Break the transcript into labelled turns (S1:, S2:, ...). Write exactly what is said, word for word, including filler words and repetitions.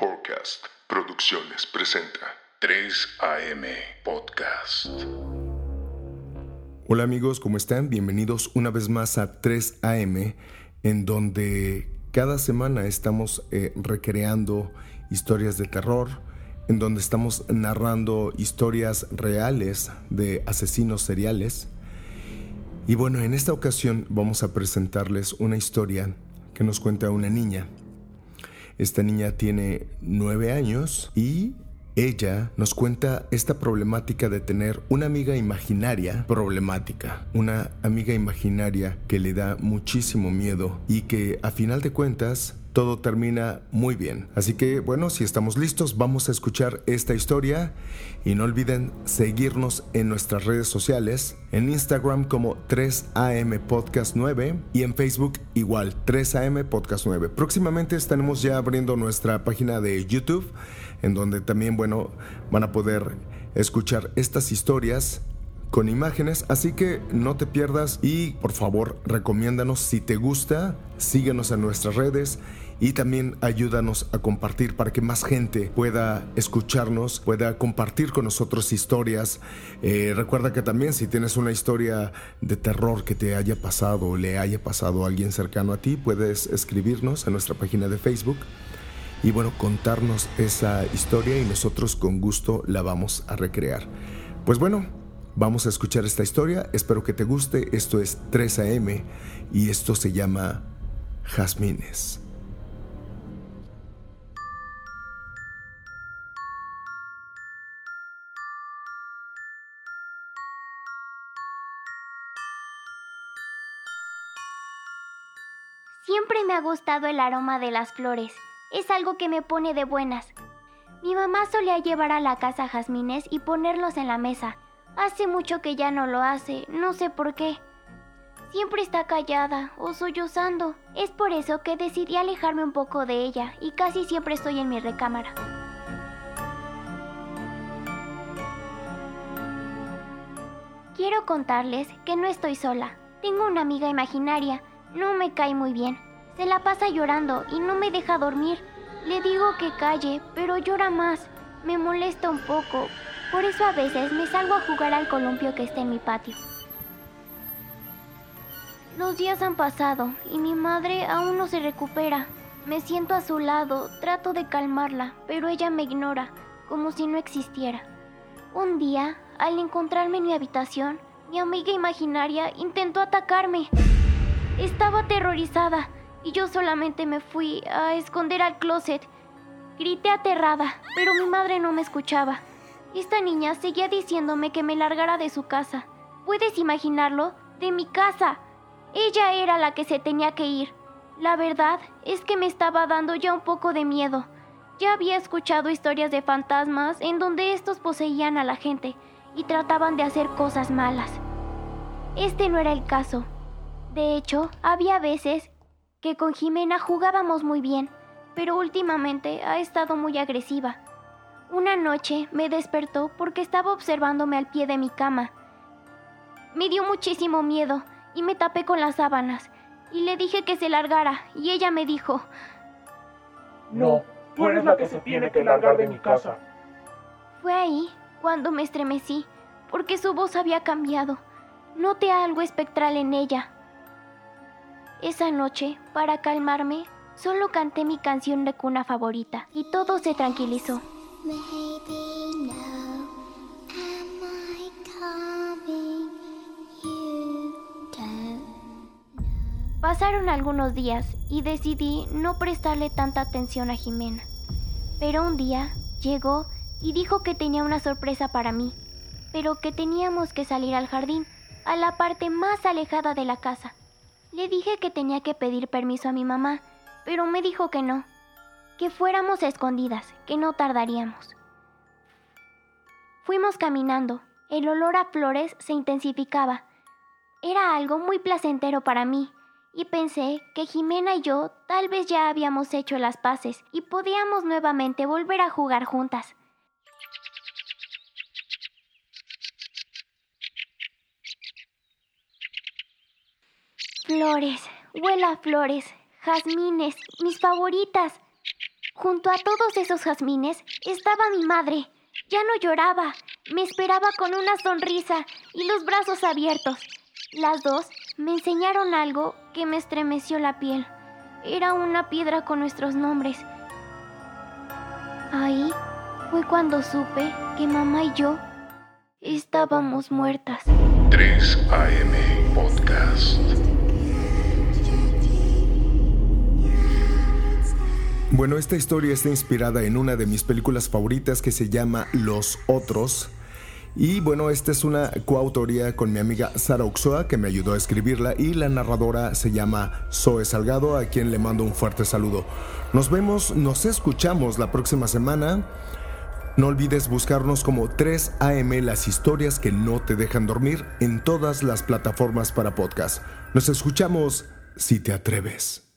S1: Podcast Producciones presenta tres A M Podcast.
S2: Hola amigos, ¿cómo están? Bienvenidos una vez más a tres A M, en donde cada semana estamos eh, recreando historias de terror, en donde estamos narrando historias reales de asesinos seriales. Y bueno, en esta ocasión vamos a presentarles una historia que nos cuenta una niña. Esta niña tiene nueve años y ella nos cuenta esta problemática de tener una amiga imaginaria problemática, una amiga imaginaria que le da muchísimo miedo y que a final de cuentas todo termina muy bien. Así que bueno, si estamos listos, vamos a escuchar esta historia y no olviden seguirnos en nuestras redes sociales, en Instagram como tres A M Podcast nueve y en Facebook igual tres A M Podcast nueve. Próximamente estaremos ya abriendo nuestra página de YouTube, en donde también, bueno, van a poder escuchar estas historias con imágenes, así que no te pierdas y por favor recomiéndanos si te gusta, síguenos en nuestras redes y también ayúdanos a compartir para que más gente pueda escucharnos, pueda compartir con nosotros historias. Eh, recuerda que también si tienes una historia de terror que te haya pasado o le haya pasado a alguien cercano a ti, puedes escribirnos en nuestra página de Facebook y bueno, contarnos esa historia y nosotros con gusto la vamos a recrear. Pues bueno, vamos a escuchar esta historia, espero que te guste. Esto es tres A M y esto se llama Jazmines.
S3: Siempre me ha gustado el aroma de las flores, es algo que me pone de buenas. Mi mamá solía llevar a la casa jazmines y ponerlos en la mesa. Hace mucho que ya no lo hace, no sé por qué. Siempre está callada o sollozando. Es por eso que decidí alejarme un poco de ella y casi siempre estoy en mi recámara. Quiero contarles que no estoy sola. Tengo una amiga imaginaria, no me cae muy bien. Se la pasa llorando y no me deja dormir. Le digo que calle, pero llora más. Me molesta un poco. Por eso a veces me salgo a jugar al columpio que está en mi patio. Los días han pasado y mi madre aún no se recupera. Me siento a su lado, trato de calmarla, pero ella me ignora, como si no existiera. Un día, al encontrarme en mi habitación, mi amiga imaginaria intentó atacarme. Estaba aterrorizada y yo solamente me fui a esconder al closet. Grité aterrada, pero mi madre no me escuchaba. Esta niña seguía diciéndome que me largara de su casa. ¿Puedes imaginarlo? ¡De mi casa! Ella era la que se tenía que ir. La verdad es que me estaba dando ya un poco de miedo. Ya había escuchado historias de fantasmas en donde estos poseían a la gente y trataban de hacer cosas malas. Este no era el caso. De hecho, había veces que con Jimena jugábamos muy bien, pero últimamente ha estado muy agresiva. Una noche me despertó porque estaba observándome al pie de mi cama. Me dio muchísimo miedo y me tapé con las sábanas y le dije que se largara y ella me dijo:
S4: No, tú eres la que se tiene que largar de mi casa.
S3: Fue ahí cuando me estremecí porque su voz había cambiado. Noté algo espectral en ella. Esa noche, para calmarme, solo canté mi canción de cuna favorita y todo se tranquilizó. Pasaron algunos días y decidí no prestarle tanta atención a Jimena. Pero un día llegó y dijo que tenía una sorpresa para mí, pero que teníamos que salir al jardín, a la parte más alejada de la casa. Le dije que tenía que pedir permiso a mi mamá, pero me dijo que no, que fuéramos a escondidas, que no tardaríamos. Fuimos caminando, el olor a flores se intensificaba. Era algo muy placentero para mí, y pensé que Jimena y yo tal vez ya habíamos hecho las paces y podíamos nuevamente volver a jugar juntas. Flores, huele a flores, jazmines, mis favoritas. Junto a todos esos jazmines estaba mi madre. Ya no lloraba, me esperaba con una sonrisa y los brazos abiertos. Las dos me enseñaron algo que me estremeció la piel. Era una piedra con nuestros nombres. Ahí fue cuando supe que mamá y yo estábamos muertas.
S1: tres A M Podcast.
S2: Bueno, esta historia está inspirada en una de mis películas favoritas que se llama Los Otros. Y bueno, esta es una coautoría con mi amiga Sara Uxoa, que me ayudó a escribirla, y la narradora se llama Zoe Salgado, a quien le mando un fuerte saludo. Nos vemos, nos escuchamos la próxima semana. No olvides buscarnos como tres A M, las historias que no te dejan dormir, en todas las plataformas para podcast. Nos escuchamos si te atreves.